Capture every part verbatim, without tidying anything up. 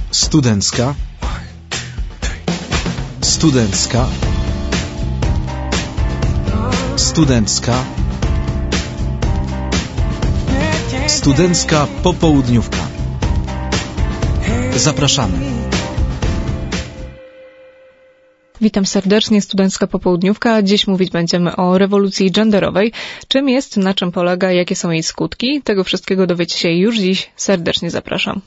Studencka. Studencka. Studencka. Studencka popołudniówka. Zapraszamy. Witam serdecznie, Studencka Popołudniówka. Dziś mówić będziemy o rewolucji genderowej. Czym jest, na czym polega, jakie są jej skutki? Tego wszystkiego dowiecie się już dziś. Serdecznie zapraszam.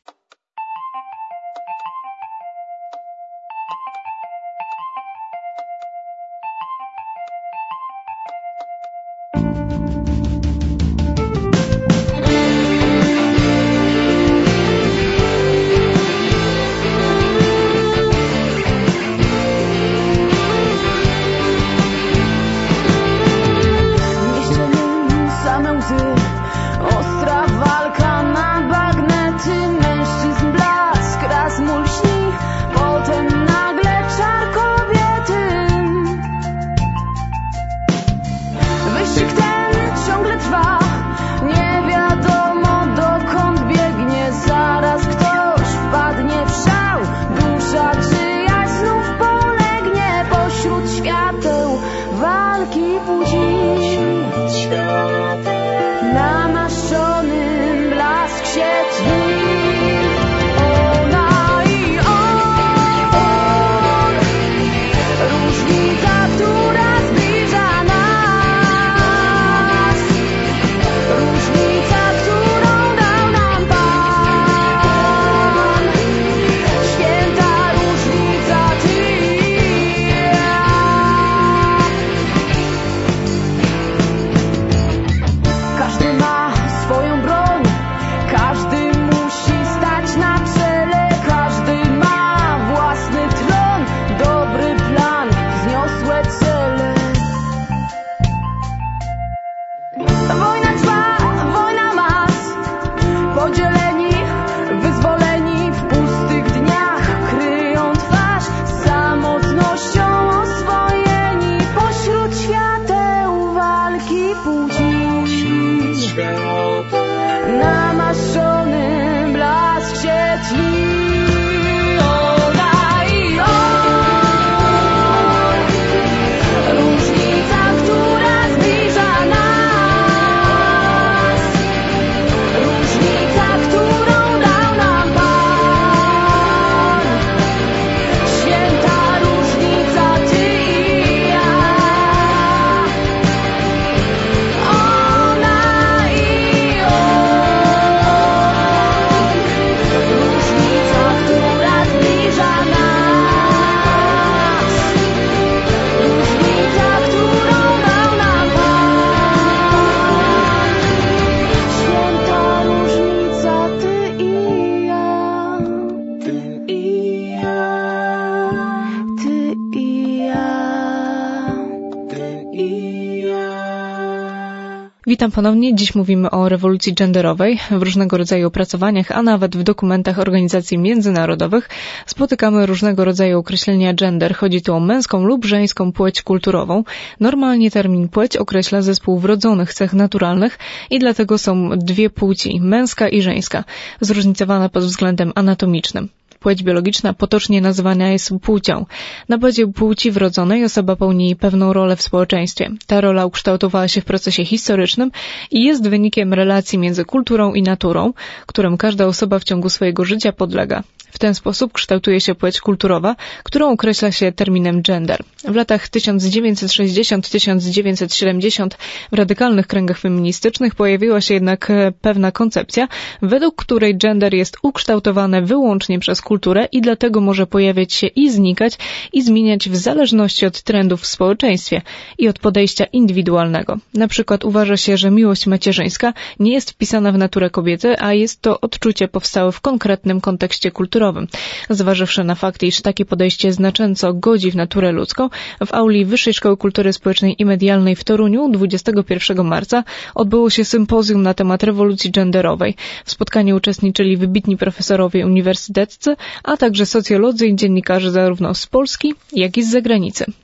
Witam ponownie. Dziś mówimy o rewolucji genderowej. W różnego rodzaju opracowaniach, a nawet w dokumentach organizacji międzynarodowych spotykamy różnego rodzaju określenia gender. Chodzi tu o męską lub żeńską płeć kulturową. Normalnie termin płeć określa zespół wrodzonych cech naturalnych i dlatego są dwie płci, męska i żeńska, zróżnicowane pod względem anatomicznym. Płeć biologiczna potocznie nazywana jest płcią. Na bazie płci wrodzonej osoba pełni pewną rolę w społeczeństwie. Ta rola ukształtowała się w procesie historycznym i jest wynikiem relacji między kulturą i naturą, którym każda osoba w ciągu swojego życia podlega. W ten sposób kształtuje się płeć kulturowa, którą określa się terminem gender. W latach tysiąc dziewięćset sześćdziesiątym do tysiąc dziewięćset siedemdziesiątym w radykalnych kręgach feministycznych pojawiła się jednak pewna koncepcja, według której gender jest ukształtowane wyłącznie przez kulturę i dlatego może pojawiać się i znikać i zmieniać w zależności od trendów w społeczeństwie i od podejścia indywidualnego. Na przykład uważa się, że miłość macierzyńska nie jest wpisana w naturę kobiety, a jest to odczucie powstałe w konkretnym kontekście kulturowym. Zważywszy na fakt, iż takie podejście znacząco godzi w naturę ludzką, w auli Wyższej Szkoły Kultury Społecznej i Medialnej w Toruniu dwudziestego pierwszego marca odbyło się sympozjum na temat rewolucji genderowej. W spotkaniu uczestniczyli wybitni profesorowie uniwersyteccy, a także socjolodzy i dziennikarze zarówno z Polski, jak i z zagranicy.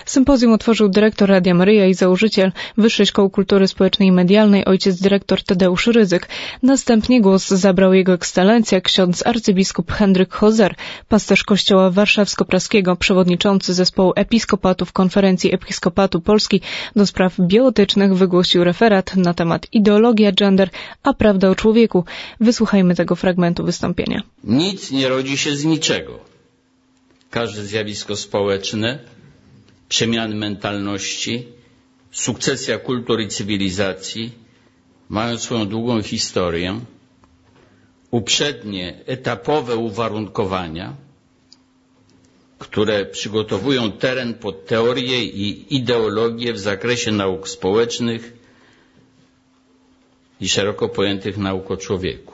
Sympozjum otworzył dyrektor Radia Maryja i założyciel Wyższej Szkoły Kultury Społecznej i Medialnej, ojciec dyrektor Tadeusz Rydzyk. Następnie głos zabrał jego ekscelencja, ksiądz arcybiskup Henryk Hozer, pasterz Kościoła Warszawsko-Praskiego, przewodniczący zespołu episkopatów Konferencji Episkopatu Polski do spraw bioetycznych, wygłosił referat na temat ideologia gender, a prawda o człowieku. Wysłuchajmy tego fragmentu wystąpienia. Nic nie rodzi się z niczego. Każde zjawisko społeczne, przemiany mentalności, sukcesja kultur i cywilizacji mają swoją długą historię, uprzednie, etapowe uwarunkowania, które przygotowują teren pod teorię i ideologię w zakresie nauk społecznych i szeroko pojętych nauk o człowieku.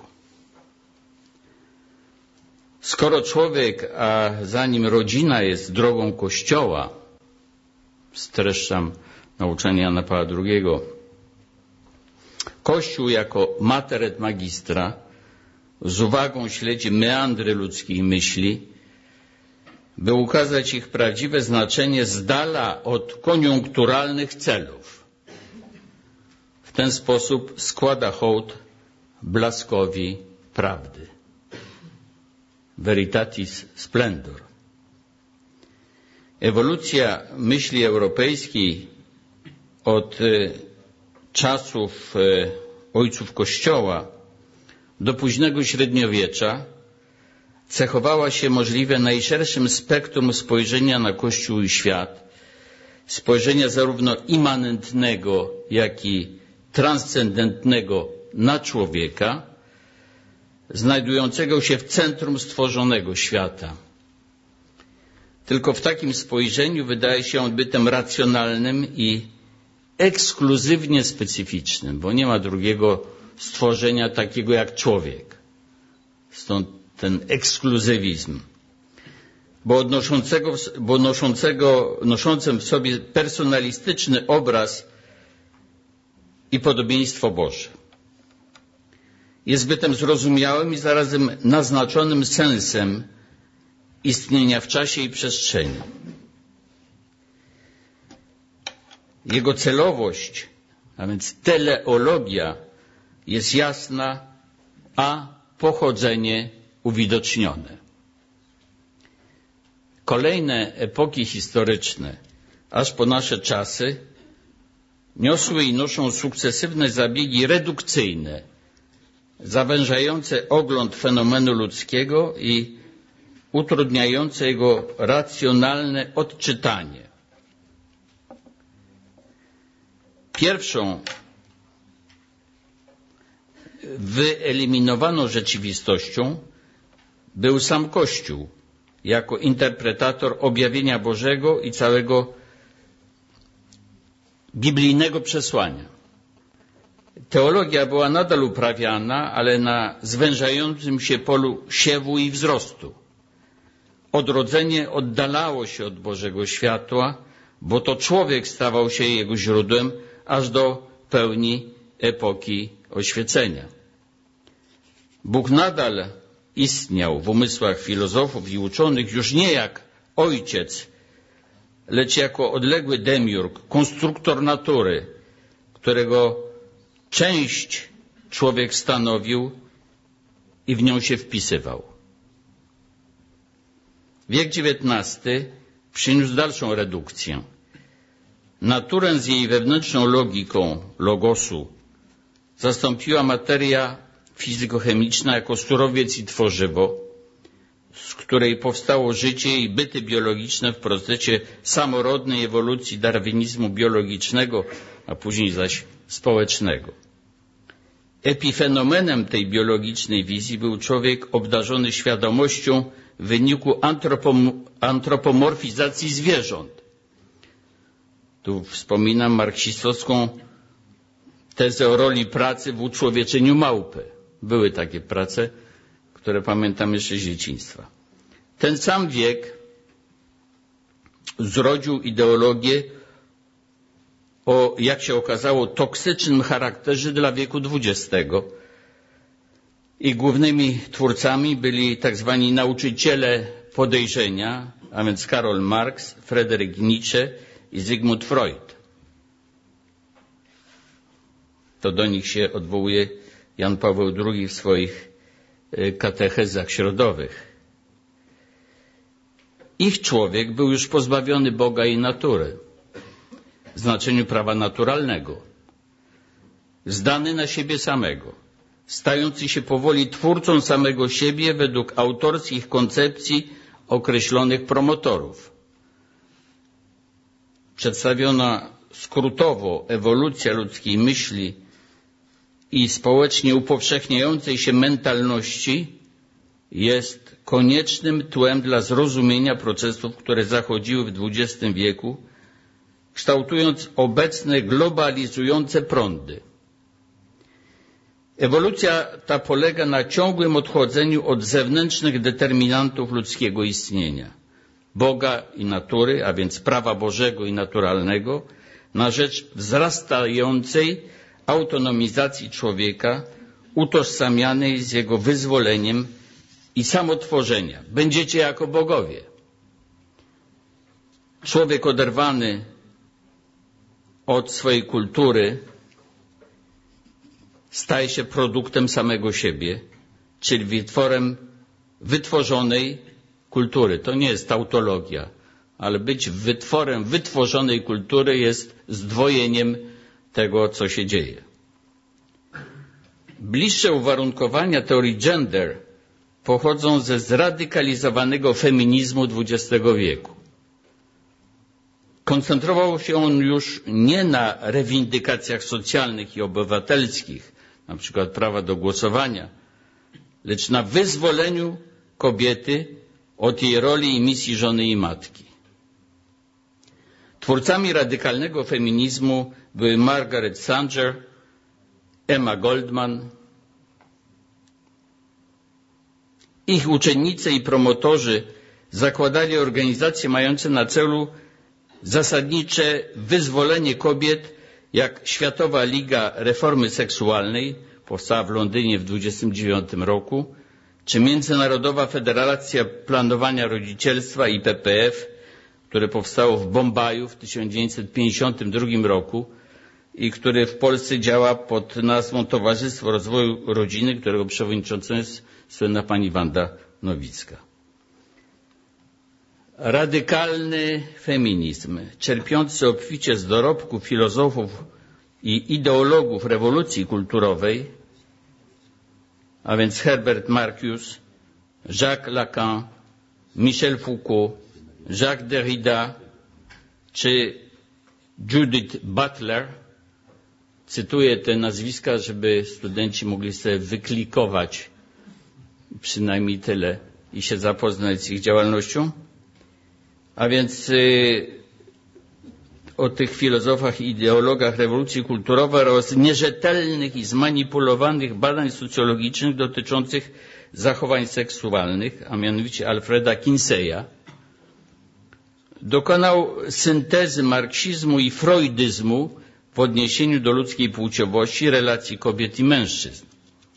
Skoro człowiek, a za nim rodzina jest drogą Kościoła, streszczam nauczanie Jana Pawła drugiego, Kościół jako mater et magistra z uwagą śledzi meandry ludzkiej myśli, by ukazać ich prawdziwe znaczenie z dala od koniunkturalnych celów. W ten sposób składa hołd blaskowi prawdy. Veritatis splendor. Ewolucja myśli europejskiej od czasów ojców Kościoła do późnego średniowiecza cechowała się możliwie najszerszym spektrum spojrzenia na Kościół i świat, spojrzenia zarówno immanentnego, jak i transcendentnego na człowieka, znajdującego się w centrum stworzonego świata. Tylko w takim spojrzeniu wydaje się on bytem racjonalnym i ekskluzywnie specyficznym, bo nie ma drugiego stworzenia takiego jak człowiek. Stąd ten ekskluzywizm, bo, odnoszącego, bo noszącego, noszącym w sobie personalistyczny obraz i podobieństwo Boże. Jest bytem zrozumiałym i zarazem naznaczonym sensem istnienia w czasie i przestrzeni. Jego celowość, a więc teleologia, jest jasna, a pochodzenie uwidocznione. Kolejne epoki historyczne, aż po nasze czasy, niosły i noszą sukcesywne zabiegi redukcyjne, zawężające ogląd fenomenu ludzkiego i utrudniające jego racjonalne odczytanie. Pierwszą wyeliminowaną rzeczywistością był sam Kościół, jako interpretator objawienia Bożego i całego biblijnego przesłania. Teologia była nadal uprawiana, ale na zwężającym się polu siewu i wzrostu. Odrodzenie oddalało się od Bożego światła, bo to człowiek stawał się jego źródłem aż do pełni epoki oświecenia. Bóg nadal istniał w umysłach filozofów i uczonych już nie jak ojciec, lecz jako odległy demiurg, konstruktor natury, którego część człowiek stanowił i w nią się wpisywał. Wiek dziewiętnasty przyniósł dalszą redukcję. Naturę z jej wewnętrzną logiką, logosu, zastąpiła materia fizykochemiczna jako surowiec i tworzywo, z której powstało życie i byty biologiczne w procesie samorodnej ewolucji darwinizmu biologicznego, a później zaś społecznego. Epifenomenem tej biologicznej wizji był człowiek obdarzony świadomością w wyniku antropom antropomorfizacji zwierząt. Tu wspominam marksistowską tezę o roli pracy w uczłowieczeniu małpy. Były takie prace, które pamiętam jeszcze z dzieciństwa. Ten sam wiek zrodził ideologię o, jak się okazało, toksycznym charakterze dla wieku dwudziestego. I głównymi twórcami byli tak zwani nauczyciele podejrzenia, a więc Karol Marx, Fryderyk Nietzsche i Zygmunt Freud. To do nich się odwołuje Jan Paweł drugi w swoich katechezach środowych. Ich człowiek był już pozbawiony Boga i natury w znaczeniu prawa naturalnego, zdany na siebie samego, stający się powoli twórcą samego siebie według autorskich koncepcji określonych promotorów. Przedstawiona skrótowo ewolucja ludzkiej myśli i społecznie upowszechniającej się mentalności jest koniecznym tłem dla zrozumienia procesów, które zachodziły w dwudziestym wieku, kształtując obecne globalizujące prądy. Ewolucja ta polega na ciągłym odchodzeniu od zewnętrznych determinantów ludzkiego istnienia, Boga i natury, a więc prawa Bożego i naturalnego, na rzecz wzrastającej autonomizacji człowieka, utożsamianej z jego wyzwoleniem i samotworzenia. Będziecie jako bogowie. Człowiek oderwany od swojej kultury staje się produktem samego siebie, czyli wytworem wytworzonej kultury. To nie jest tautologia, ale być wytworem wytworzonej kultury jest zdwojeniem tego, co się dzieje. Bliższe uwarunkowania teorii gender pochodzą ze zradykalizowanego feminizmu dwudziestego wieku. Koncentrował się on już nie na rewindykacjach socjalnych i obywatelskich, na przykład prawa do głosowania, lecz na wyzwoleniu kobiety od jej roli i misji żony i matki. Twórcami radykalnego feminizmu były Margaret Sanger, Emma Goldman. Ich uczennice i promotorzy zakładali organizacje mające na celu zasadnicze wyzwolenie kobiet, jak Światowa Liga Reformy Seksualnej, powstała w Londynie w dwudziestym dziewiątym roku, czy Międzynarodowa Federacja Planowania Rodzicielstwa I P P F, które powstało w Bombaju w tysiąc dziewięćset pięćdziesiątym drugim roku i które w Polsce działa pod nazwą Towarzystwo Rozwoju Rodziny, którego przewodniczącą jest słynna pani Wanda Nowicka. Radykalny feminizm, czerpiący obficie z dorobków filozofów i ideologów rewolucji kulturowej, a więc Herbert Marcuse, Jacques Lacan, Michel Foucault, Jacques Derrida czy Judith Butler. Cytuję te nazwiska, żeby studenci mogli sobie wyklikować przynajmniej tyle i się zapoznać z ich działalnością. A więc y, o tych filozofach i ideologach rewolucji kulturowej oraz nierzetelnych i zmanipulowanych badań socjologicznych dotyczących zachowań seksualnych, a mianowicie Alfreda Kinseya, dokonał syntezy marksizmu i freudyzmu w odniesieniu do ludzkiej płciowości, relacji kobiet i mężczyzn.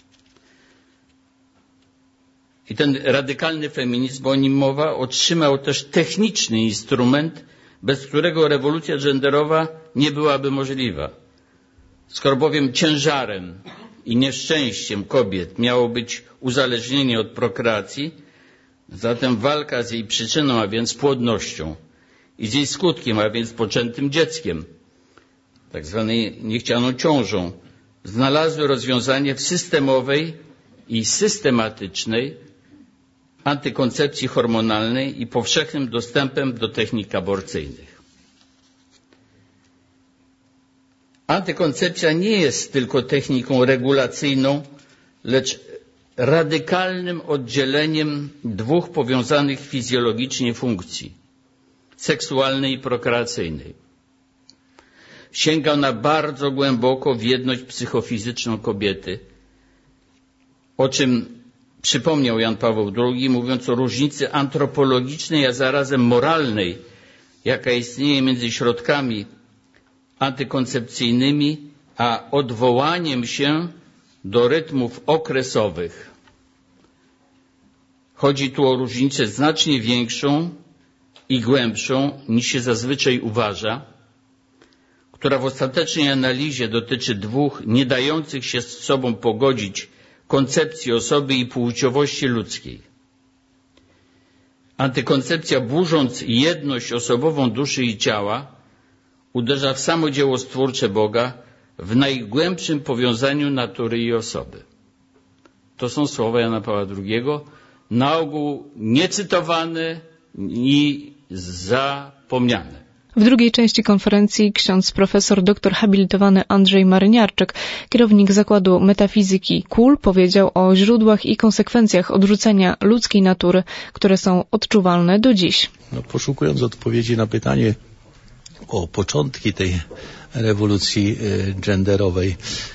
I ten radykalny feminizm, bo o nim mowa, otrzymał też techniczny instrument, bez którego rewolucja genderowa nie byłaby możliwa. Skoro bowiem ciężarem i nieszczęściem kobiet miało być uzależnienie od prokreacji, zatem walka z jej przyczyną, a więc płodnością, i z jej skutkiem, a więc poczętym dzieckiem, tak zwanej niechcianą ciążą, znalazły rozwiązanie w systemowej i systematycznej antykoncepcji hormonalnej i powszechnym dostępem do technik aborcyjnych. Antykoncepcja nie jest tylko techniką regulacyjną, lecz radykalnym oddzieleniem dwóch powiązanych fizjologicznie funkcji seksualnej i prokreacyjnej. Sięga ona bardzo głęboko w jedność psychofizyczną kobiety, o czym przypomniał Jan Paweł drugi, mówiąc o różnicy antropologicznej, a zarazem moralnej, jaka istnieje między środkami antykoncepcyjnymi, a odwołaniem się do rytmów okresowych. Chodzi tu o różnicę znacznie większą i głębszą niż się zazwyczaj uważa, która w ostatecznej analizie dotyczy dwóch nie dających się z sobą pogodzić koncepcji osoby i płciowości ludzkiej. Antykoncepcja, burząc jedność osobową duszy i ciała, uderza w samo dzieło stwórcze Boga, w najgłębszym powiązaniu natury i osoby. To są słowa Jana Pawła drugiego, na ogół niecytowane i zapomniane. W drugiej części konferencji ksiądz profesor doktor habilitowany Andrzej Maryniarczyk, kierownik Zakładu Metafizyki K U L, powiedział o źródłach i konsekwencjach odrzucenia ludzkiej natury, które są odczuwalne do dziś. No, poszukując odpowiedzi na pytanie o początki tej rewolucji genderowej,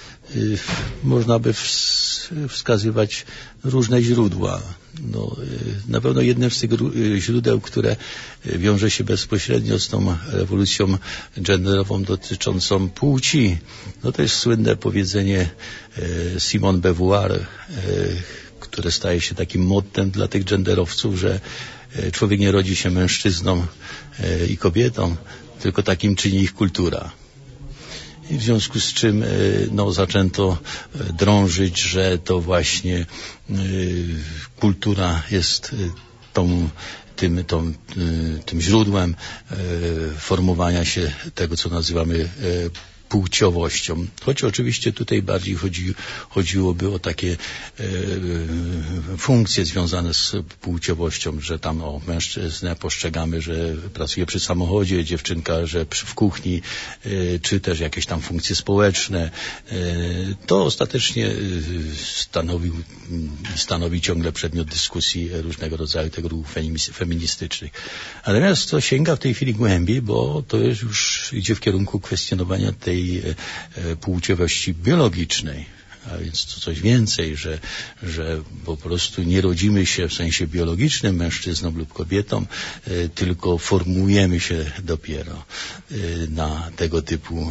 można by wskazywać różne źródła. No, na pewno jednym z tych źródeł, które wiąże się bezpośrednio z tą rewolucją genderową dotyczącą płci, no to jest słynne powiedzenie Simone de Beauvoir, które staje się takim mottem dla tych genderowców, że człowiek nie rodzi się mężczyzną i kobietą, tylko takim czyni ich kultura. I w związku z czym no, zaczęto drążyć, że to właśnie y, kultura jest tą, tym, tą, y, tym źródłem y, formowania się tego, co nazywamy y, płciowością. Choć oczywiście tutaj bardziej chodzi, chodziłoby o takie e, funkcje związane z płciowością, że tam o mężczyznę postrzegamy, że pracuje przy samochodzie, dziewczynka, że przy, w kuchni, e, czy też jakieś tam funkcje społeczne. E, to ostatecznie stanowił, stanowi ciągle przedmiot dyskusji różnego rodzaju tego ruchów feministycznych. Natomiast to sięga w tej chwili głębiej, bo to jest już idzie w kierunku kwestionowania tej płciowości biologicznej, a więc to coś więcej, że, że po prostu nie rodzimy się w sensie biologicznym mężczyzną lub kobietą, y, tylko formujemy się dopiero y, na tego typu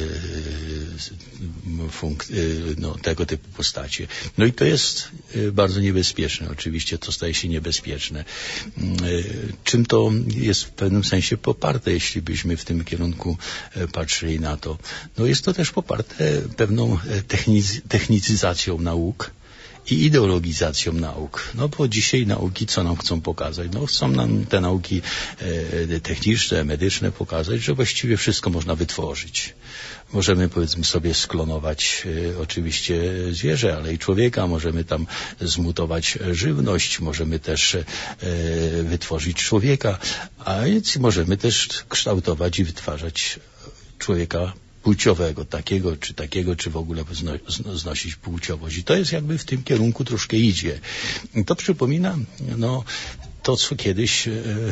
y, funk, y, no, tego typu postacie. No i to jest y, bardzo niebezpieczne. Oczywiście to staje się niebezpieczne. Y, czym to jest w pewnym sensie poparte, jeśli byśmy w tym kierunku y, patrzyli na to? No jest to też poparte pewną techniz- technicyzacją nauk i ideologizacją nauk. No bo dzisiaj nauki co nam chcą pokazać? No chcą nam te nauki e, techniczne, medyczne pokazać, że właściwie wszystko można wytworzyć. Możemy powiedzmy sobie sklonować e, oczywiście zwierzę, ale i człowieka, możemy tam zmutować żywność, możemy też e, wytworzyć człowieka, a więc możemy też kształtować i wytwarzać człowieka płciowego, takiego czy takiego, czy w ogóle zno, znosić płciowość. I to jest jakby w tym kierunku troszkę idzie. I to przypomina no, to, co kiedyś e,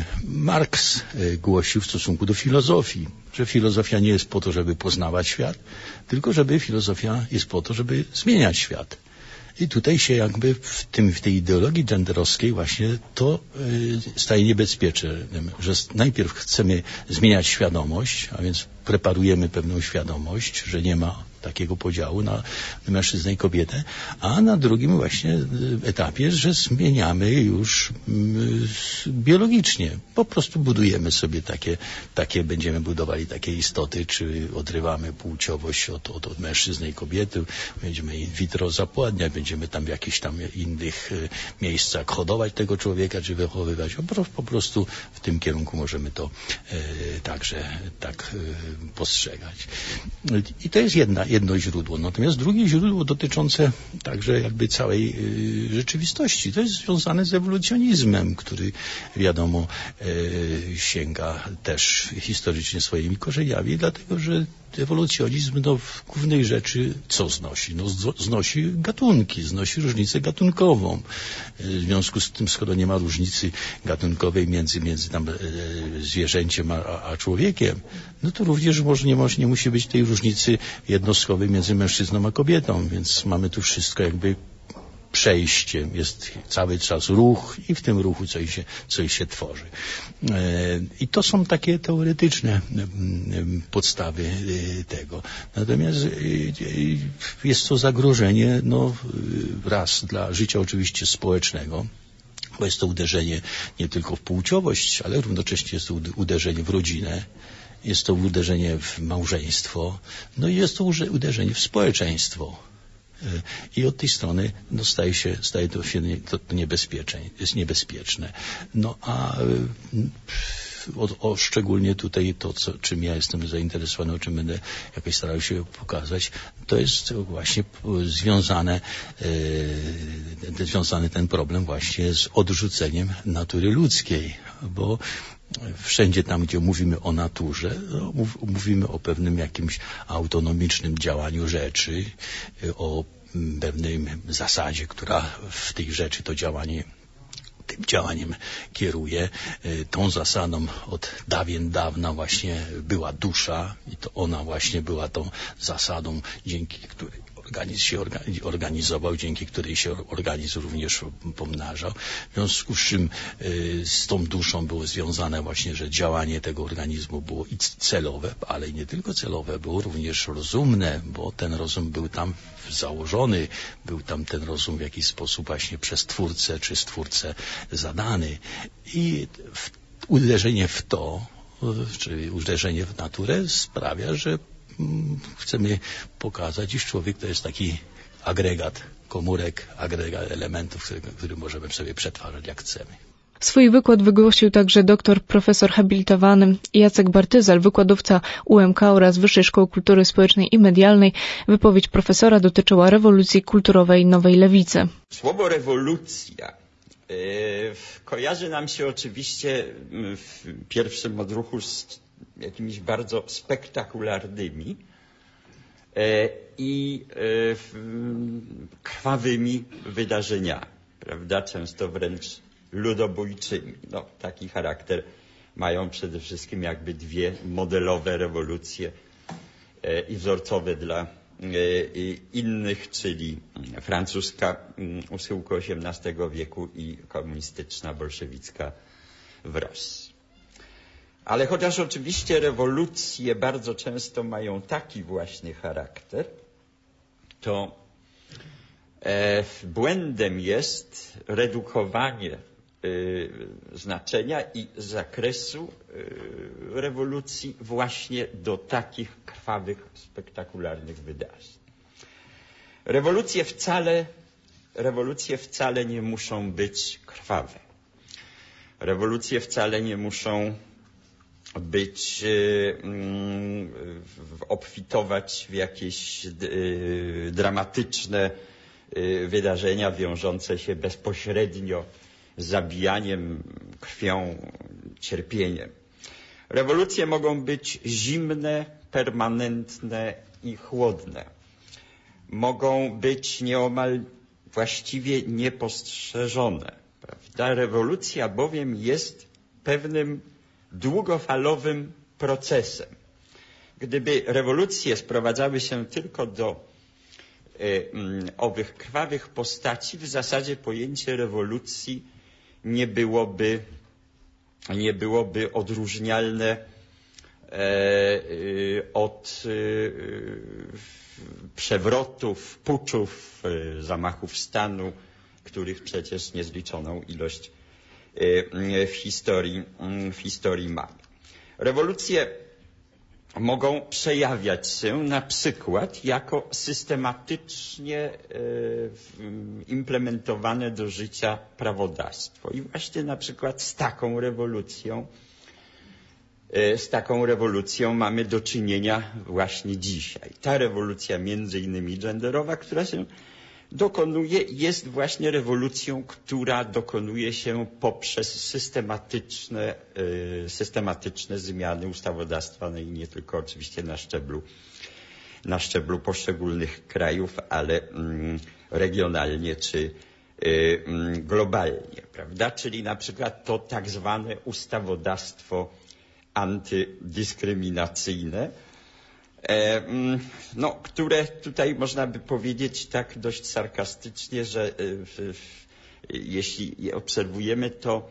Marks e, głosił w stosunku do filozofii, że filozofia nie jest po to, żeby poznawać świat, tylko żeby filozofia jest po to, żeby zmieniać świat. I tutaj się jakby w tym, w tej ideologii genderowskiej właśnie to y, staje niebezpiecznym, że najpierw chcemy zmieniać świadomość, a więc preparujemy pewną świadomość, że nie ma takiego podziału na mężczyznę i kobietę, a na drugim właśnie etapie, że zmieniamy już y, biologicznie. Po prostu budujemy sobie takie, takie, będziemy budowali takie istoty, czy odrywamy płciowość od, od, od mężczyzny i kobiety, będziemy in vitro zapładniać, będziemy tam w jakichś tam innych y, miejscach hodować tego człowieka, czy wychowywać. Po, po prostu w tym kierunku możemy to y, także tak y, postrzegać. I to jest jedna jedno źródło. Natomiast drugie źródło dotyczące także jakby całej y, rzeczywistości. To jest związane z ewolucjonizmem, który wiadomo y, sięga też historycznie swoimi korzeniami, dlatego że ewolucjonizm no, w głównej rzeczy co znosi? No, znosi gatunki, znosi różnicę gatunkową. W związku z tym, skoro nie ma różnicy gatunkowej między, między tam, e, zwierzęciem a, a człowiekiem, no to również może nie, może nie musi być tej różnicy jednostkowej między mężczyzną a kobietą, więc mamy tu wszystko jakby przejście, jest cały czas ruch i w tym ruchu coś się, coś się tworzy. I to są takie teoretyczne podstawy tego. Natomiast jest to zagrożenie, no raz dla życia oczywiście społecznego, bo jest to uderzenie nie tylko w płciowość, ale równocześnie jest to uderzenie w rodzinę, jest to uderzenie w małżeństwo, no i jest to uderzenie w społeczeństwo. I od tej strony no, staje się, staje to się to, to niebezpieczne, jest niebezpieczne. No a o, o szczególnie tutaj to, co, czym ja jestem zainteresowany, o czym będę jakoś starał się pokazać, to jest właśnie związane, e, związany ten problem właśnie z odrzuceniem natury ludzkiej, bo wszędzie tam, gdzie mówimy o naturze, no, mów, mówimy o pewnym jakimś autonomicznym działaniu rzeczy, o pewnej zasadzie, która w tej rzeczy to działanie, tym działaniem kieruje. Tą zasadą od dawien dawna właśnie była dusza i to ona właśnie była tą zasadą, dzięki której organizm się organizował, dzięki której się organizm również pomnażał. W związku z czym y, z tą duszą było związane właśnie, że działanie tego organizmu było i celowe, ale i nie tylko celowe, było również rozumne, bo ten rozum był tam założony, był tam ten rozum w jakiś sposób właśnie przez Twórcę czy Stwórcę zadany. I w, uderzenie w to, czyli uderzenie w naturę sprawia, że chcemy pokazać, iż człowiek to jest taki agregat komórek, agregat elementów, który, który możemy sobie przetwarzać jak chcemy. Swój wykład wygłosił także doktor profesor habilitowany Jacek Bartyzel, wykładowca U M K oraz Wyższej Szkoły Kultury Społecznej i Medialnej. Wypowiedź profesora dotyczyła rewolucji kulturowej Nowej Lewicy. Słowo rewolucja yy, kojarzy nam się oczywiście w pierwszym odruchu z jakimiś bardzo spektakularnymi e, i e, krwawymi wydarzeniami, prawda? Często wręcz ludobójczymi. No, taki charakter mają przede wszystkim jakby dwie modelowe rewolucje e, i wzorcowe dla e, innych, czyli francuska u schyłku osiemnastego wieku i komunistyczna, bolszewicka w Rosji. Ale chociaż oczywiście rewolucje bardzo często mają taki właśnie charakter, to e, błędem jest redukowanie e, znaczenia i zakresu e, rewolucji właśnie do takich krwawych, spektakularnych wydarzeń. Rewolucje wcale, rewolucje wcale nie muszą być krwawe. Rewolucje wcale nie muszą być, obfitować w jakieś dramatyczne wydarzenia wiążące się bezpośrednio z zabijaniem, krwią, cierpieniem. Rewolucje mogą być zimne, permanentne i chłodne. Mogą być nieomal właściwie niepostrzeżone. Prawda? Rewolucja bowiem jest pewnym długofalowym procesem. Gdyby rewolucje sprowadzały się tylko do y, y, owych krwawych postaci, w zasadzie pojęcie rewolucji nie byłoby, nie byłoby odróżnialne e, y, od y, przewrotów, puczów, y, zamachów stanu, których przecież niezliczoną ilość w historii, w historii mamy. Rewolucje mogą przejawiać się na przykład jako systematycznie implementowane do życia prawodawstwo. I właśnie na przykład z taką rewolucją, z taką rewolucją mamy do czynienia właśnie dzisiaj. Ta rewolucja między innymi genderowa, która się dokonuje, jest właśnie rewolucją, która dokonuje się poprzez systematyczne, y, systematyczne zmiany ustawodawstwa, no i nie tylko oczywiście na szczeblu, na szczeblu poszczególnych krajów, ale mm, regionalnie czy y, mm, globalnie, prawda? Czyli na przykład to tak zwane ustawodawstwo antydyskryminacyjne, no, które tutaj można by powiedzieć tak dość sarkastycznie, że jeśli obserwujemy to,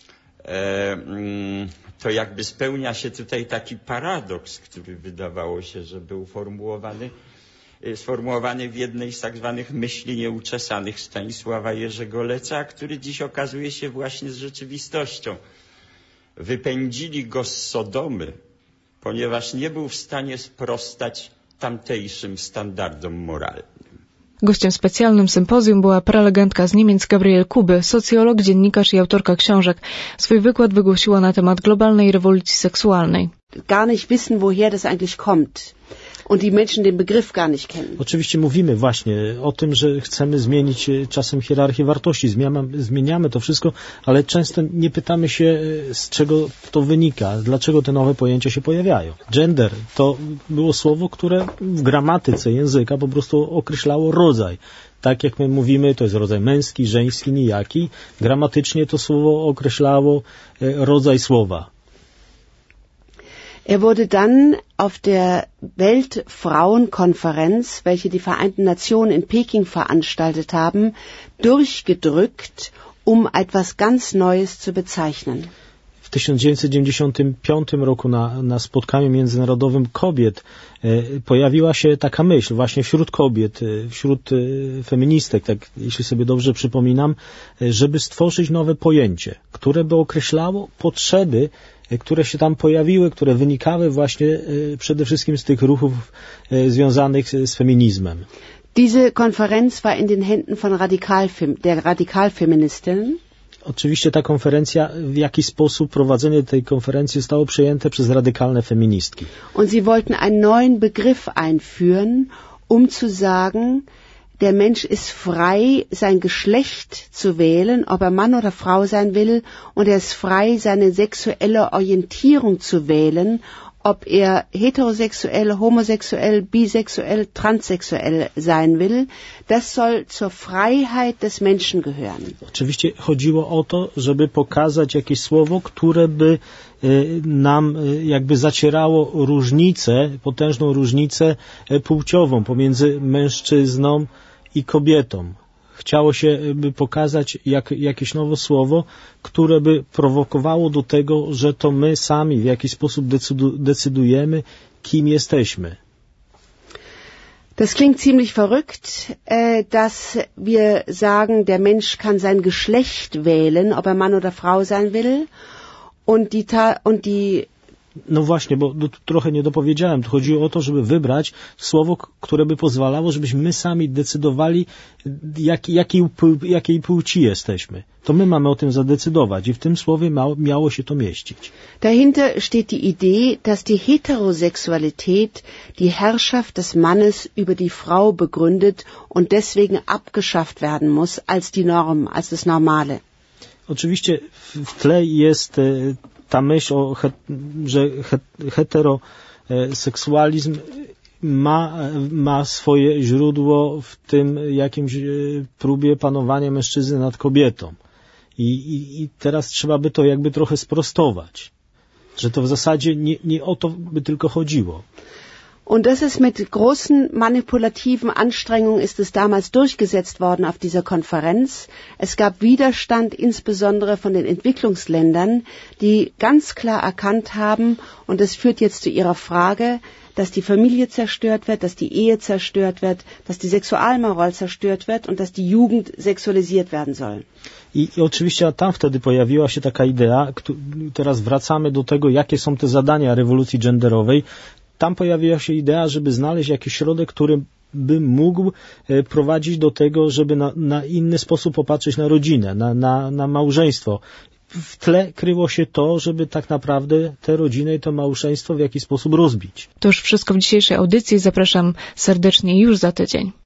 to jakby spełnia się tutaj taki paradoks, który wydawało się, że był formułowany sformułowany w jednej z tak zwanych myśli nieuczesanych Stanisława Jerzego Leca, który dziś okazuje się właśnie z rzeczywistością. Wypędzili go z Sodomy, ponieważ nie był w stanie sprostać tamtejszym standardom moralnym. Gościem specjalnym sympozjum była prelegentka z Niemiec Gabriele Kube, socjolog, dziennikarz i autorka książek. Swój wykład wygłosiła na temat globalnej rewolucji seksualnej. Gar nicht wissen, woher das eigentlich kommt. Und die Menschen den Begriff gar nicht kennen. Oczywiście mówimy właśnie o tym, że chcemy zmienić czasem hierarchię wartości, zmieniamy, zmieniamy to wszystko, ale często nie pytamy się, z czego to wynika, dlaczego te nowe pojęcia się pojawiają. Gender to było słowo, które w gramatyce języka po prostu określało rodzaj. Tak jak my mówimy, to jest rodzaj męski, żeński, nijaki. Gramatycznie to słowo określało rodzaj słowa. Er wurde dann auf der Weltfrauenkonferenz, welche die Vereinten Nationen in Peking veranstaltet haben, durchgedrückt, um etwas ganz Neues zu bezeichnen. W tysiąc dziewięćset dziewięćdziesiątym piątym roku na, na spotkaniu międzynarodowym kobiet e, pojawiła się taka myśl właśnie wśród kobiet, e, wśród e, feministek, tak jeśli sobie dobrze przypominam, e, żeby stworzyć nowe pojęcie, które by określało potrzeby, e, które się tam pojawiły, które wynikały właśnie e, przede wszystkim z tych ruchów e, związanych z, z feminizmem. Diese Konferenz war in den Händen von Radikalfem, der Radikalfeministinnen. Oczywiście ta konferencja, w jaki sposób prowadzenie tej konferencji zostało przejęte przez radykalne feministki. Und sie wollten einen neuen Begriff einführen, um zu sagen, der Mensch ist frei, sein Geschlecht zu wählen, ob er Mann oder Frau sein will, und er ist frei, seine sexuelle Orientierung zu wählen, ob er heterosexuell, homosexuell, bisexuell, transsexuell sein will. Das soll zur Freiheit des Menschen gehören. Oczywiście chodziło o to, żeby pokazać jakieś słowo, które by y, nam y, jakby zacierało różnicę, potężną różnicę y, płciową pomiędzy mężczyzną i kobietą. Chciało się by pokazać jak, jakieś nowe słowo, które by prowokowało do tego, że to my sami w jakiś sposób decydu, decydujemy, kim jesteśmy. Das klingt ziemlich verrückt, äh, dass wir sagen, der Mensch kann sein Geschlecht wählen, ob er Mann oder Frau sein will. Und die, ta- und die No właśnie, bo tu trochę nie dopowiedziałem. Tu chodziło o to, żeby wybrać słowo, które by pozwalało, żebyśmy my sami decydowali, jak, jakiej, jakiej płci jesteśmy. To my mamy o tym zadecydować i w tym słowie ma, miało się to mieścić. Dahinter steht die Idee, dass die Heterosexualität die Herrschaft des Mannes über die Frau begründet und deswegen abgeschafft werden muss als die Norm, als das Normale. Oczywiście w tle jest ta myśl, o, że heteroseksualizm ma, ma swoje źródło w tym jakimś próbie panowania mężczyzny nad kobietą. I, i, i teraz trzeba by to jakby trochę sprostować, że to w zasadzie nie, nie o to by tylko chodziło. Und das ist mit großen manipulativen Anstrengungen ist es damals durchgesetzt worden auf dieser Konferenz. Es gab Widerstand insbesondere von den Entwicklungsländern, die ganz klar erkannt haben, und das führt jetzt zu Ihrer Frage, dass die Familie zerstört wird, dass die Ehe zerstört wird, dass die Sexualmoral zerstört wird und dass die Jugend sexualisiert werden soll. I, I oczywiście tam wtedy pojawiła się taka idea, teraz wracamy do tego, jakie są te zadania rewolucji genderowej. Tam pojawiła się idea, żeby znaleźć jakiś środek, który by mógł prowadzić do tego, żeby na, na inny sposób popatrzeć na rodzinę, na, na, na małżeństwo. W tle kryło się to, żeby tak naprawdę tę rodzinę i to małżeństwo w jakiś sposób rozbić. To już wszystko w dzisiejszej audycji. Zapraszam serdecznie już za tydzień.